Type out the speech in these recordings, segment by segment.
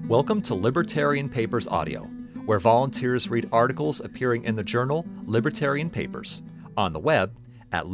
Welcome to Libertarian Papers Audio, where volunteers read articles appearing in the journal Libertarian Papers, on the web at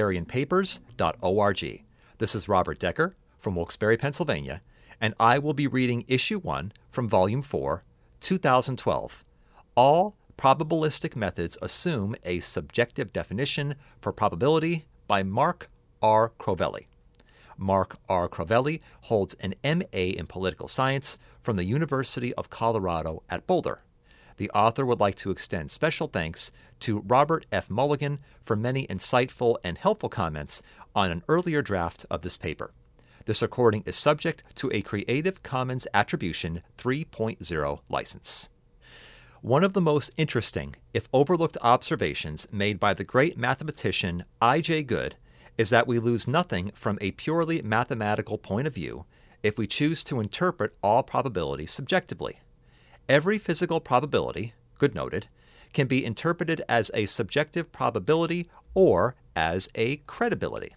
libertarianpapers.org. This is Robert Decker from Wilkes-Barre, Pennsylvania, and I will be reading Issue 1 from Volume 4, 2012. All Probabilistic Methods Assume a Subjective Definition for Probability by Mark R. Crovelli. Mark R. Crovelli holds an M.A. in Political Science from the University of Colorado at Boulder. The author would like to extend special thanks to Robert F. Mulligan for many insightful and helpful comments on an earlier draft of this paper. This recording is subject to a Creative Commons Attribution 3.0 license. One of the most interesting, if overlooked, observations made by the great mathematician I.J. Good is that we lose nothing from a purely mathematical point of view if we choose to interpret all probability subjectively. Every physical probability, Good noted, can be interpreted as a subjective probability or as a credibility.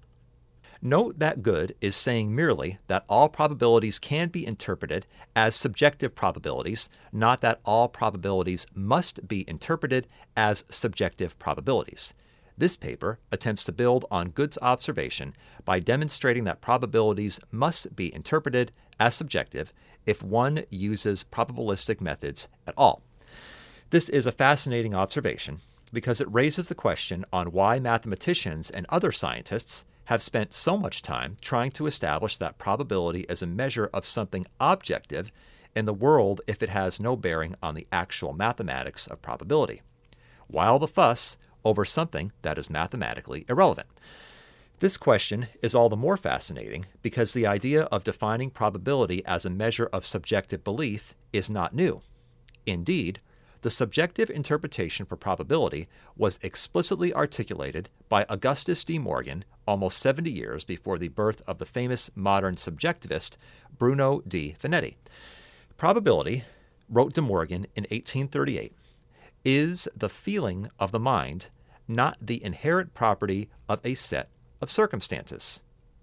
Note that Good is saying merely that all probabilities can be interpreted as subjective probabilities, not that all probabilities must be interpreted as subjective probabilities. This paper attempts to build on Good's observation by demonstrating that probabilities must be interpreted as subjective if one uses probabilistic methods at all. This is a fascinating observation because it raises the question on why mathematicians and other scientists have spent so much time trying to establish that probability is a measure of something objective in the world if it has no bearing on the actual mathematics of probability. Why all the fuss over something that is mathematically irrelevant? This question is all the more fascinating because the idea of defining probability as a measure of subjective belief is not new. Indeed, the subjective interpretation for probability was explicitly articulated by Augustus De Morgan almost 70 years before the birth of the famous modern subjectivist Bruno D. Finetti. Probability, wrote De Morgan in 1838, is the feeling of the mind, not the inherent property of a set of circumstances.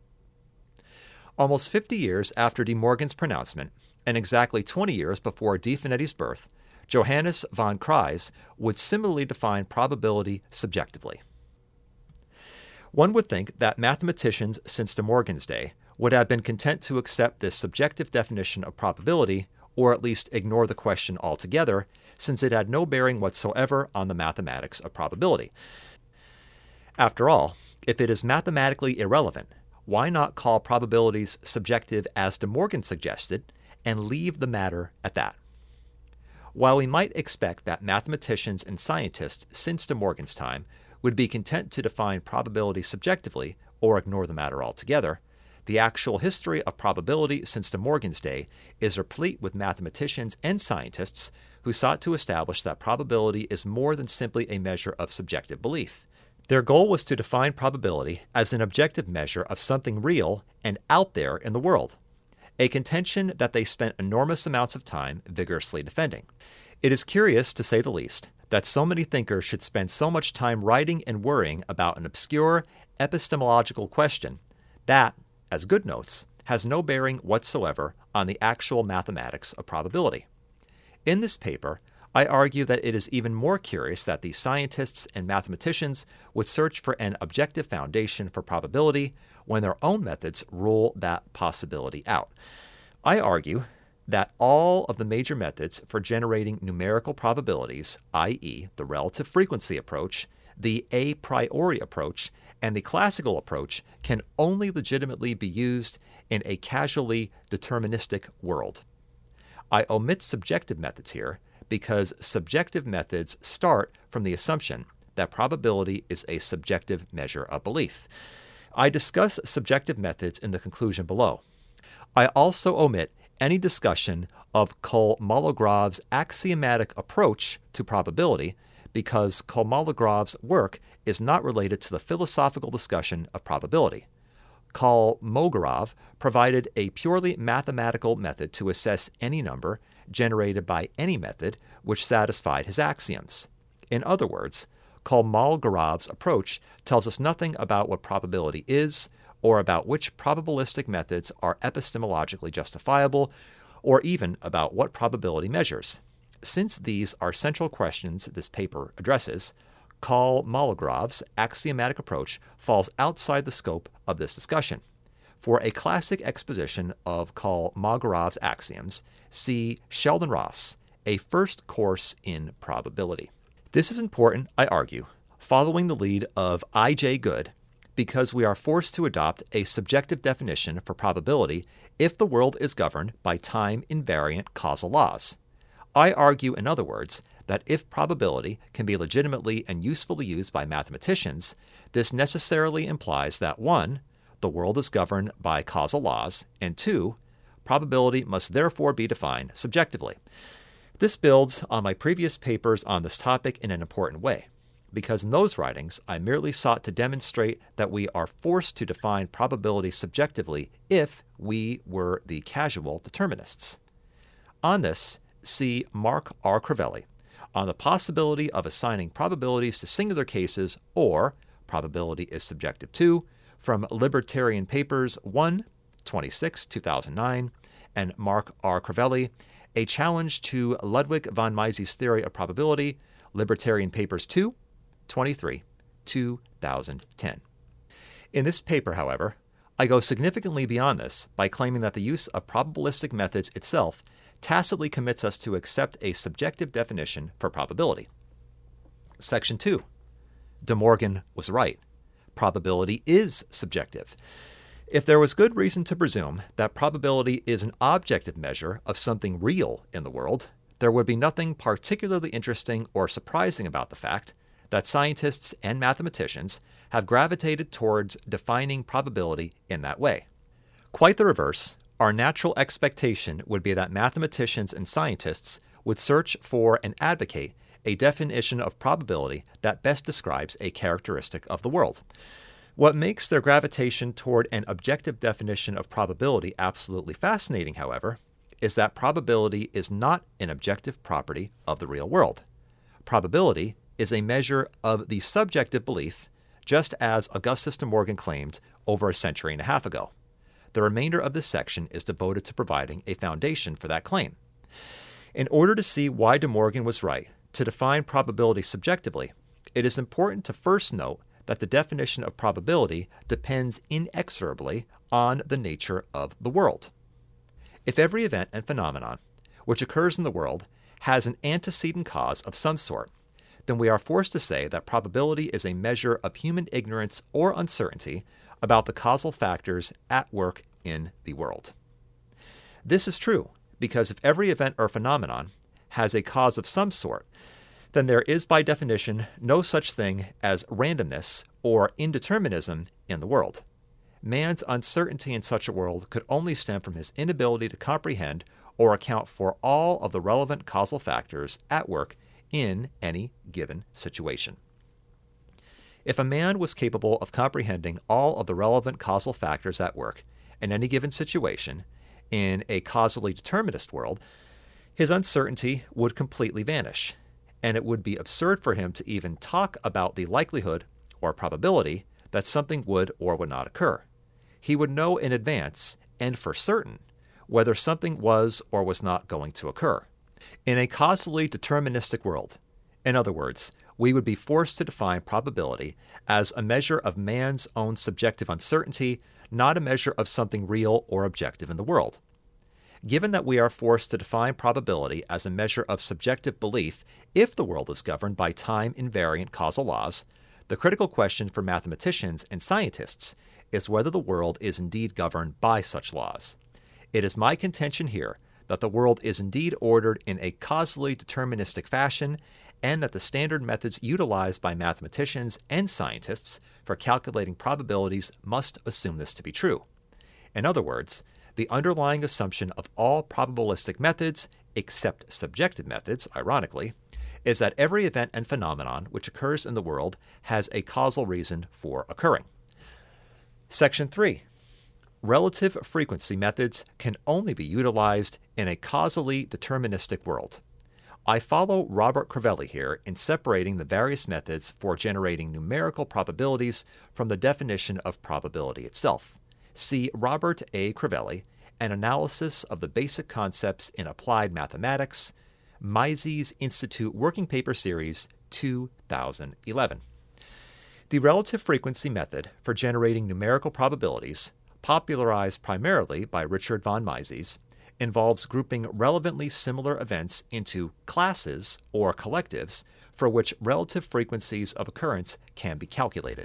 Almost 50 years after De Morgan's pronouncement, and exactly 20 years before De Finetti's birth, Johannes von Kreis would similarly define probability subjectively. One would think that mathematicians since De Morgan's day would have been content to accept this subjective definition of probability, or at least ignore the question altogether, since it had no bearing whatsoever on the mathematics of probability. After all, if it is mathematically irrelevant, why not call probabilities subjective as De Morgan suggested and leave the matter at that? While we might expect that mathematicians and scientists since De Morgan's time would be content to define probability subjectively or ignore the matter altogether, the actual history of probability since De Morgan's day is replete with mathematicians and scientists who sought to establish that probability is more than simply a measure of subjective belief. Their goal was to define probability as an objective measure of something real and out there in the world, a contention that they spent enormous amounts of time vigorously defending. It is curious, to say the least, that so many thinkers should spend so much time writing and worrying about an obscure epistemological question that, as Good notes, has no bearing whatsoever on the actual mathematics of probability. In this paper, I argue that it is even more curious that the scientists and mathematicians would search for an objective foundation for probability when their own methods rule that possibility out. I argue that all of the major methods for generating numerical probabilities, i.e., the relative frequency approach, the a priori approach, and the classical approach, can only legitimately be used in a causally deterministic world. I omit subjective methods here because subjective methods start from the assumption that probability is a subjective measure of belief. I discuss subjective methods in the conclusion below. I also omit any discussion of Kolmogorov's axiomatic approach to probability because Kolmogorov's work is not related to the philosophical discussion of probability. Kolmogorov provided a purely mathematical method to assess any number generated by any method which satisfied his axioms. In other words, Kolmogorov's approach tells us nothing about what probability is or about which probabilistic methods are epistemologically justifiable or even about what probability measures. Since these are central questions this paper addresses, Kolmogorov's axiomatic approach falls outside the scope of this discussion. For a classic exposition of Kolmogorov's axioms, see Sheldon Ross, A First Course in Probability. This is important, I argue, following the lead of I.J. Good, because we are forced to adopt a subjective definition for probability if the world is governed by time-invariant causal laws. I argue, in other words, that if probability can be legitimately and usefully used by mathematicians, this necessarily implies that 1. The world is governed by causal laws, and 2. Probability must therefore be defined subjectively. This builds on my previous papers on this topic in an important way, because in those writings I merely sought to demonstrate that we are forced to define probability subjectively if we were the casual determinists. On this, see Mark R. Crivelli on the possibility of assigning probabilities to singular cases, or probability is subjective too, from Libertarian Papers 1, 26, 2009, and Mark R. Crivelli, A Challenge to Ludwig von Mises's Theory of Probability, Libertarian Papers 2, 23, 2010. In this paper, however, I go significantly beyond this by claiming that the use of probabilistic methods itself tacitly commits us to accept a subjective definition for probability. Section 2. De Morgan was right. Probability is subjective. If there was good reason to presume that probability is an objective measure of something real in the world, there would be nothing particularly interesting or surprising about the fact that scientists and mathematicians have gravitated towards defining probability in that way. Quite the reverse, our natural expectation would be that mathematicians and scientists would search for and advocate a definition of probability that best describes a characteristic of the world. What makes their gravitation toward an objective definition of probability absolutely fascinating, however, is that probability is not an objective property of the real world. Probability is a measure of the subjective belief, just as Augustus de Morgan claimed over a century and a half ago. The remainder of this section is devoted to providing a foundation for that claim. In order to see why de Morgan was right to define probability subjectively, it is important to first note that the definition of probability depends inexorably on the nature of the world. If every event and phenomenon which occurs in the world has an antecedent cause of some sort, then we are forced to say that probability is a measure of human ignorance or uncertainty about the causal factors at work in the world. This is true because if every event or phenomenon has a cause of some sort, then there is by definition no such thing as randomness or indeterminism in the world. Man's uncertainty in such a world could only stem from his inability to comprehend or account for all of the relevant causal factors at work in any given situation. If a man was capable of comprehending all of the relevant causal factors at work in any given situation in a causally determinist world, his uncertainty would completely vanish, and it would be absurd for him to even talk about the likelihood or probability that something would or would not occur. He would know in advance and for certain whether something was or was not going to occur. In a causally deterministic world, in other words, we would be forced to define probability as a measure of man's own subjective uncertainty, not a measure of something real or objective in the world. Given that we are forced to define probability as a measure of subjective belief if the world is governed by time-invariant causal laws, the critical question for mathematicians and scientists is whether the world is indeed governed by such laws. It is my contention here that the world is indeed ordered in a causally deterministic fashion, and that the standard methods utilized by mathematicians and scientists for calculating probabilities must assume this to be true. In other words, the underlying assumption of all probabilistic methods, except subjective methods, ironically, is that every event and phenomenon which occurs in the world has a causal reason for occurring. Section 3. Relative frequency methods can only be utilized in a causally deterministic world. I follow Robert Crivelli here in separating the various methods for generating numerical probabilities from the definition of probability itself. See Robert A. Crivelli, An Analysis of the Basic Concepts in Applied Mathematics, Mises Institute Working Paper Series, 2011. The relative frequency method for generating numerical probabilities, popularized primarily by Richard von Mises, involves grouping relevantly similar events into classes or collectives for which relative frequencies of occurrence can be calculated.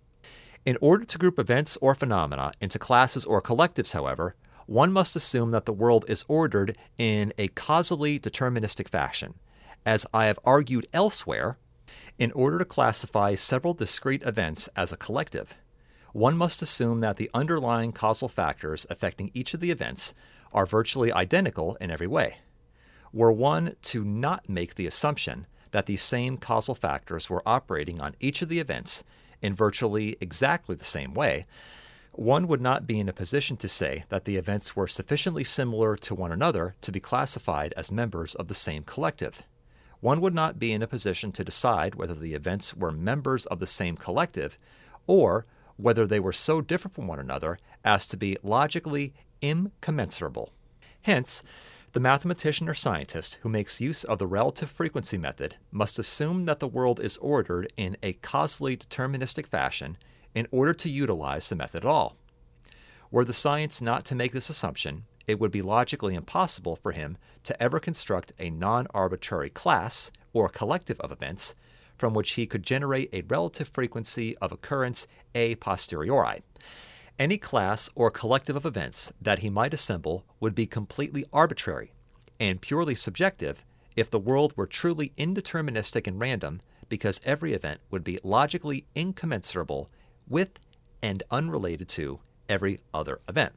In order to group events or phenomena into classes or collectives, however, one must assume that the world is ordered in a causally deterministic fashion. As I have argued elsewhere, in order to classify several discrete events as a collective, one must assume that the underlying causal factors affecting each of the events are virtually identical in every way. Were one to not make the assumption that these same causal factors were operating on each of the events in virtually exactly the same way, one would not be in a position to say that the events were sufficiently similar to one another to be classified as members of the same collective. One would not be in a position to decide whether the events were members of the same collective or whether they were so different from one another as to be logically incommensurable. Hence, the mathematician or scientist who makes use of the relative frequency method must assume that the world is ordered in a causally deterministic fashion in order to utilize the method at all. Were the science not to make this assumption, it would be logically impossible for him to ever construct a non-arbitrary class or collective of events from which he could generate a relative frequency of occurrence a posteriori. Any class or collective of events that he might assemble would be completely arbitrary and purely subjective if the world were truly indeterministic and random, because every event would be logically incommensurable with and unrelated to every other event.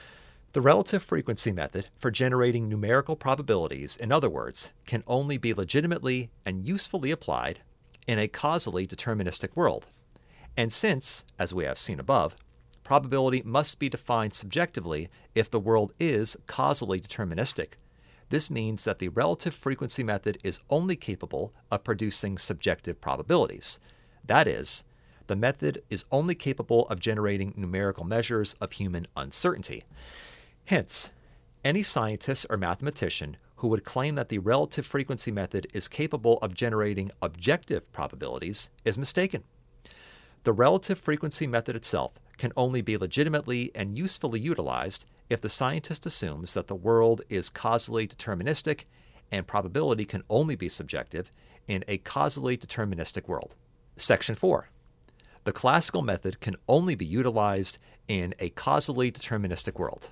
The relative frequency method for generating numerical probabilities, in other words, can only be legitimately and usefully applied in a causally deterministic world. And since, as we have seen above, probability must be defined subjectively if the world is causally deterministic, this means that the relative frequency method is only capable of producing subjective probabilities. That is, the method is only capable of generating numerical measures of human uncertainty. Hence, any scientist or mathematician who would claim that the relative frequency method is capable of generating objective probabilities is mistaken. The relative frequency method itself can only be legitimately and usefully utilized if the scientist assumes that the world is causally deterministic and probability can only be subjective in a causally deterministic world. Section 4. The classical method can only be utilized in a causally deterministic world.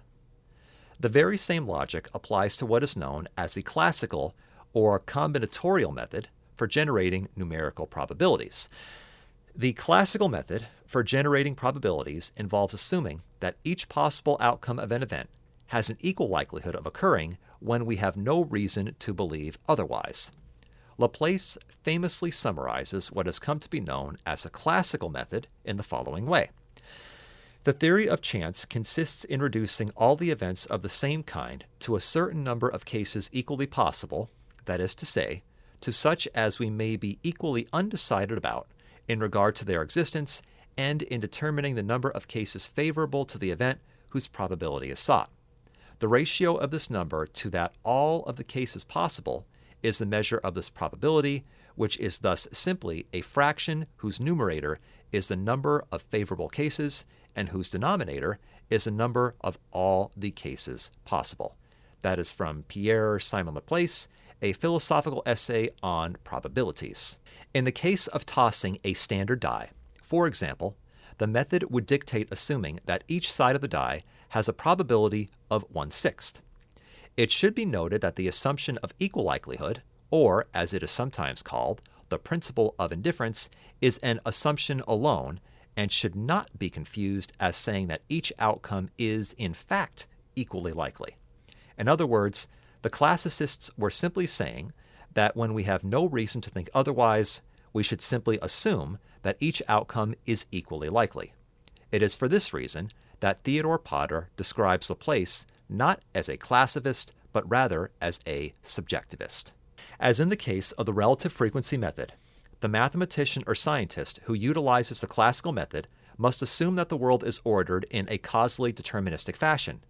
The very same logic applies to what is known as the classical or combinatorial method for generating numerical probabilities. The classical method for generating probabilities involves assuming that each possible outcome of an event has an equal likelihood of occurring when we have no reason to believe otherwise. Laplace famously summarizes what has come to be known as the classical method in the following way. The theory of chance consists in reducing all the events of the same kind to a certain number of cases equally possible, that is to say, to such as we may be equally undecided about in regard to their existence, and in determining the number of cases favorable to the event whose probability is sought. The ratio of this number to that all of the cases possible is the measure of this probability, which is thus simply a fraction whose numerator is the number of favorable cases and whose denominator is the number of all the cases possible. That is from Pierre-Simon Laplace, a philosophical essay on probabilities. In the case of tossing a standard die, for example, the method would dictate assuming that each side of the die has a probability of 1/6. It should be noted that the assumption of equal likelihood, or as it is sometimes called, the principle of indifference, is an assumption alone and should not be confused as saying that each outcome is, in fact, equally likely. In other words, the classicists were simply saying that when we have no reason to think otherwise, we should simply assume that each outcome is equally likely. It is for this reason that Theodore Potter describes Laplace not as a classivist, but rather as a subjectivist. As in the case of the relative frequency method, the mathematician or scientist who utilizes the classical method must assume that the world is ordered in a causally deterministic fashion.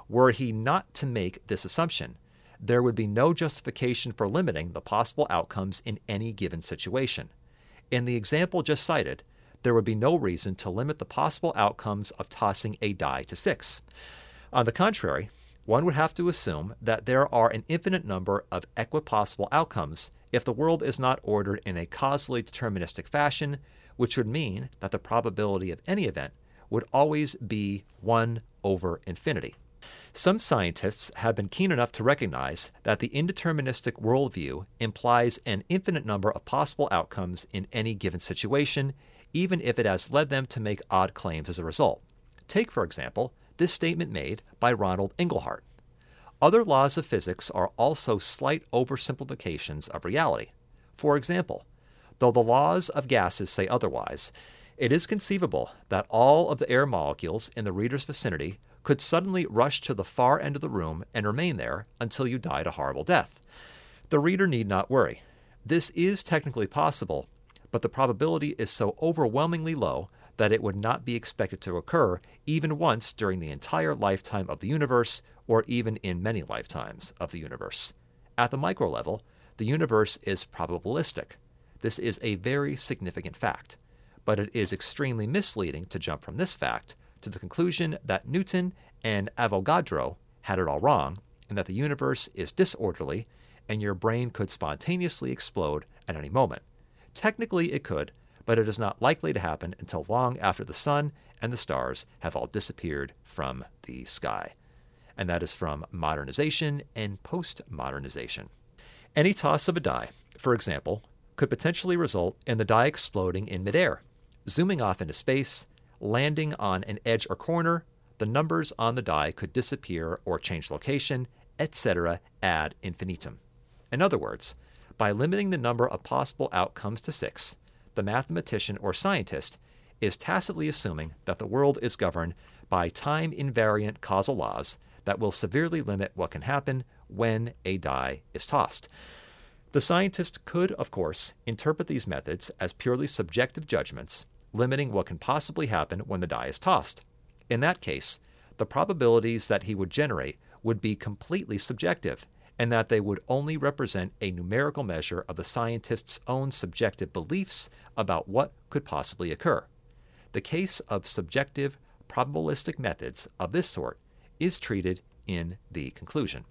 Were he not to make this assumption, there would be no justification for limiting the possible outcomes in any given situation. In the example just cited, there would be no reason to limit the possible outcomes of tossing a die to 6. On the contrary, one would have to assume that there are an infinite number of equipossible outcomes if the world is not ordered in a causally deterministic fashion, which would mean that the probability of any event would always be 1 over infinity. Some scientists have been keen enough to recognize that the indeterministic worldview implies an infinite number of possible outcomes in any given situation, even if it has led them to make odd claims as a result. Take, for example, this statement made by Ronald Inglehart. Other laws of physics are also slight oversimplifications of reality. For example, though the laws of gases say otherwise, it is conceivable that all of the air molecules in the reader's vicinity could suddenly rush to the far end of the room and remain there until you died a horrible death. The reader need not worry. This is technically possible, but the probability is so overwhelmingly low that it would not be expected to occur even once during the entire lifetime of the universe, or even in many lifetimes of the universe. At the micro level, the universe is probabilistic. This is a very significant fact, but it is extremely misleading to jump from this fact to the conclusion that Newton and Avogadro had it all wrong, and that the universe is disorderly and your brain could spontaneously explode at any moment. Technically it could, but it is not likely to happen until long after the sun and the stars have all disappeared from the sky. And that is from Modernization and Postmodernization. Any toss of a die, for example, could potentially result in the die exploding in midair, zooming off into space, landing on an edge or corner. The numbers on the die could disappear or change location, etc. ad infinitum. In other words, by limiting the number of possible outcomes to 6, the mathematician or scientist is tacitly assuming that the world is governed by time-invariant causal laws that will severely limit what can happen when a die is tossed. The scientist could, of course, interpret these methods as purely subjective judgments, limiting what can possibly happen when the die is tossed. In that case, the probabilities that he would generate would be completely subjective, and that they would only represent a numerical measure of the scientist's own subjective beliefs about what could possibly occur. The case of subjective probabilistic methods of this sort is treated in the conclusion.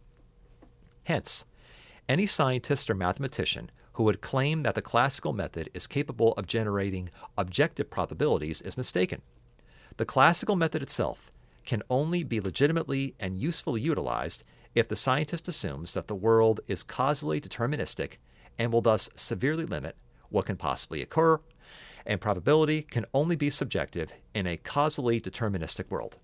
Hence, any scientist or mathematician who would claim that the classical method is capable of generating objective probabilities is mistaken. The classical method itself can only be legitimately and usefully utilized if the scientist assumes that the world is causally deterministic and will thus severely limit what can possibly occur, and probability can only be subjective in a causally deterministic world.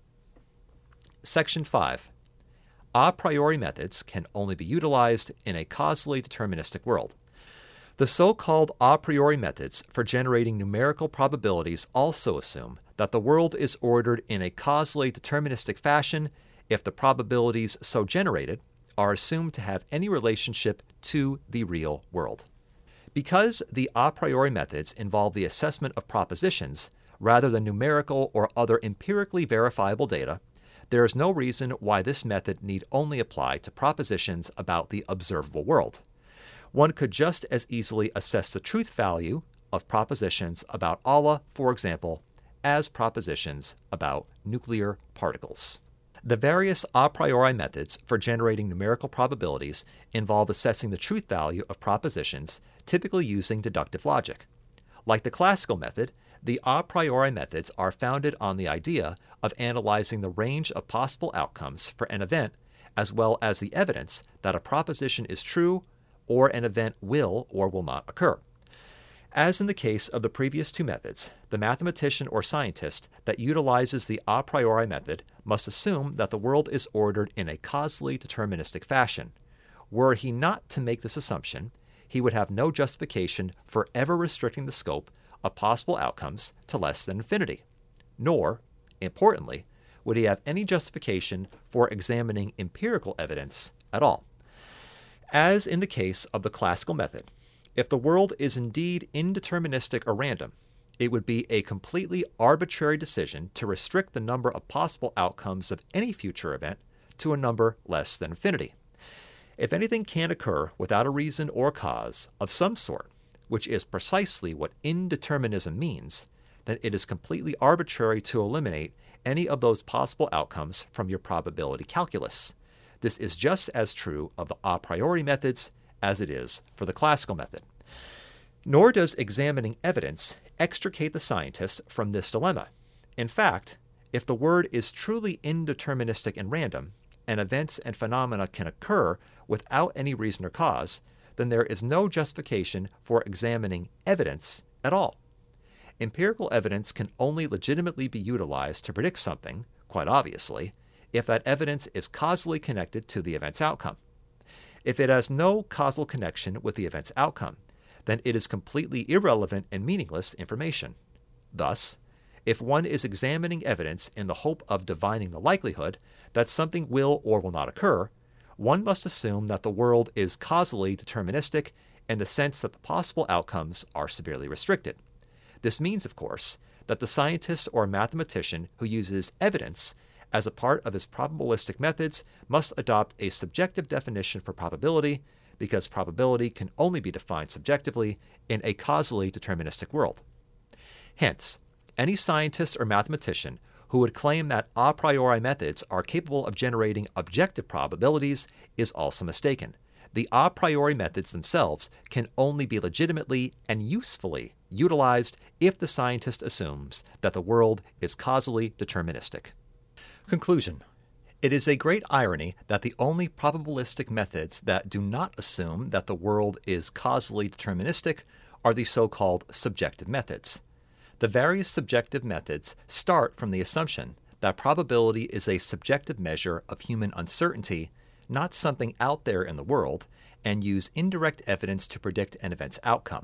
Section 5. A priori methods can only be utilized in a causally deterministic world. The so-called a priori methods for generating numerical probabilities also assume that the world is ordered in a causally deterministic fashion if the probabilities so generated are assumed to have any relationship to the real world. Because the a priori methods involve the assessment of propositions rather than numerical or other empirically verifiable data, there is no reason why this method need only apply to propositions about the observable world. One could just as easily assess the truth value of propositions about Allah, for example, as propositions about nuclear particles. The various a priori methods for generating numerical probabilities involve assessing the truth value of propositions, typically using deductive logic. Like the classical method, the a priori methods are founded on the idea of analyzing the range of possible outcomes for an event, as well as the evidence that a proposition is true or an event will or will not occur. As in the case of the previous two methods, the mathematician or scientist that utilizes the a priori method must assume that the world is ordered in a causally deterministic fashion. Were he not to make this assumption, he would have no justification for ever restricting the scope of possible outcomes to less than infinity. Nor, importantly, would he have any justification for examining empirical evidence at all. As in the case of the classical method, if the world is indeed indeterministic or random, it would be a completely arbitrary decision to restrict the number of possible outcomes of any future event to a number less than infinity. If anything can occur without a reason or cause of some sort, which is precisely what indeterminism means, then it is completely arbitrary to eliminate any of those possible outcomes from your probability calculus. This is just as true of the a priori methods as it is for the classical method. Nor does examining evidence extricate the scientist from this dilemma. In fact, if the world is truly indeterministic and random, and events and phenomena can occur without any reason or cause, then there is no justification for examining evidence at all. Empirical evidence can only legitimately be utilized to predict something, quite obviously, if that evidence is causally connected to the event's outcome. If it has no causal connection with the event's outcome, then it is completely irrelevant and meaningless information. Thus, if one is examining evidence in the hope of divining the likelihood that something will or will not occur, one must assume that the world is causally deterministic in the sense that the possible outcomes are severely restricted. This means, of course, that the scientist or mathematician who uses evidence as a part of his probabilistic methods must adopt a subjective definition for probability, because probability can only be defined subjectively in a causally deterministic world. Hence, any scientist or mathematician who would claim that a priori methods are capable of generating objective probabilities is also mistaken. The a priori methods themselves can only be legitimately and usefully utilized if the scientist assumes that the world is causally deterministic. Conclusion. It is a great irony that the only probabilistic methods that do not assume that the world is causally deterministic are the so-called subjective methods. The various subjective methods start from the assumption that probability is a subjective measure of human uncertainty, not something out there in the world, and use indirect evidence to predict an event's outcome.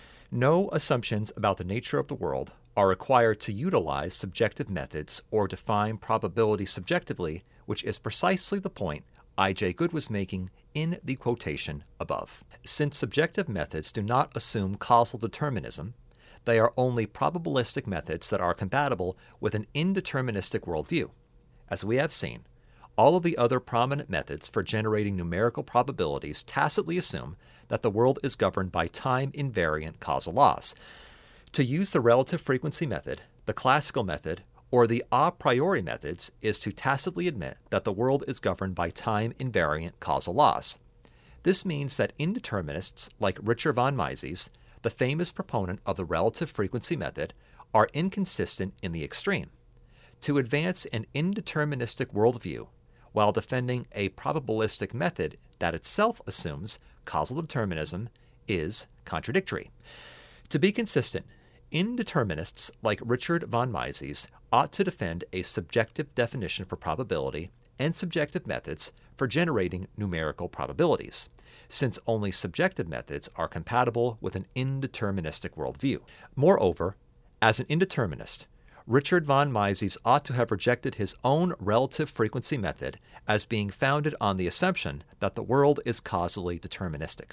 No assumptions about the nature of the world are required to utilize subjective methods or define probability subjectively, which is precisely the point I.J. Good was making in the quotation above. Since subjective methods do not assume causal determinism, they are only probabilistic methods that are compatible with an indeterministic worldview. As we have seen, all of the other prominent methods for generating numerical probabilities tacitly assume that the world is governed by time-invariant causal laws. To use the relative frequency method, the classical method, or the a priori methods is to tacitly admit that the world is governed by time-invariant causal laws. This means that indeterminists like Richard von Mises, the famous proponent of the relative frequency method, are inconsistent in the extreme. To advance an indeterministic worldview while defending a probabilistic method that itself assumes causal determinism is contradictory. To be consistent, indeterminists like Richard von Mises ought to defend a subjective definition for probability and subjective methods for generating numerical probabilities, since only subjective methods are compatible with an indeterministic worldview. Moreover, as an indeterminist, Richard von Mises ought to have rejected his own relative frequency method as being founded on the assumption that the world is causally deterministic.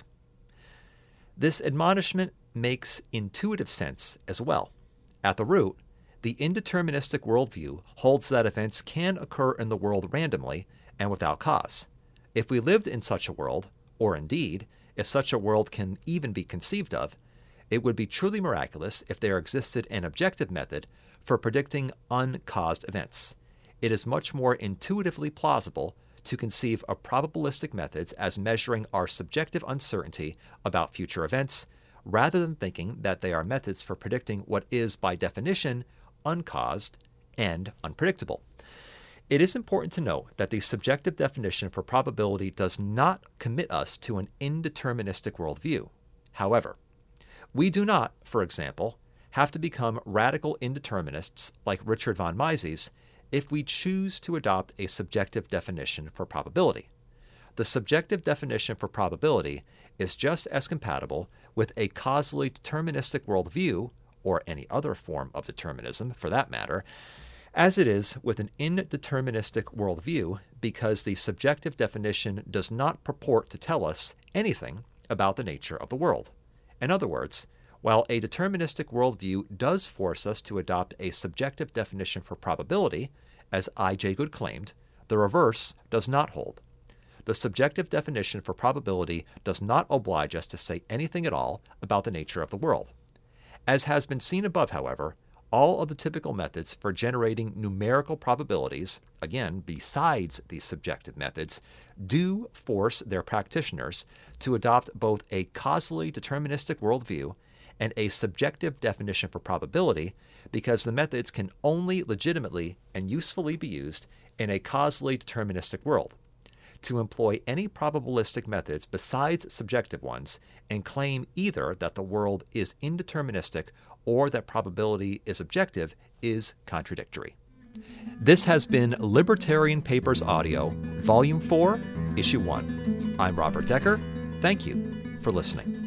This admonishment makes intuitive sense as well. At the root, the indeterministic worldview holds that events can occur in the world randomly and without cause. If we lived in such a world, or indeed, if such a world can even be conceived of, it would be truly miraculous if there existed an objective method for predicting uncaused events. It is much more intuitively plausible to conceive of probabilistic methods as measuring our subjective uncertainty about future events, rather than thinking that they are methods for predicting what is, by definition, uncaused and unpredictable. It is important to note that the subjective definition for probability does not commit us to an indeterministic worldview. However, we do not, for example, have to become radical indeterminists like Richard von Mises if we choose to adopt a subjective definition for probability. The subjective definition for probability is just as compatible with a causally deterministic worldview, or any other form of determinism for that matter, as it is with an indeterministic worldview, because the subjective definition does not purport to tell us anything about the nature of the world. In other words, while a deterministic worldview does force us to adopt a subjective definition for probability, as I.J. Good claimed, The reverse does not hold. The subjective definition for probability does not oblige us to say anything at all about the nature of the world. As has been seen above, however, all of the typical methods for generating numerical probabilities, again, besides these subjective methods, do force their practitioners to adopt both a causally deterministic worldview and a subjective definition for probability, because the methods can only legitimately and usefully be used in a causally deterministic world. To employ any probabilistic methods besides subjective ones and claim either that the world is indeterministic or that probability is objective is contradictory. This has been Libertarian Papers Audio, Volume 4, Issue 1. I'm Robert Decker. Thank you for listening.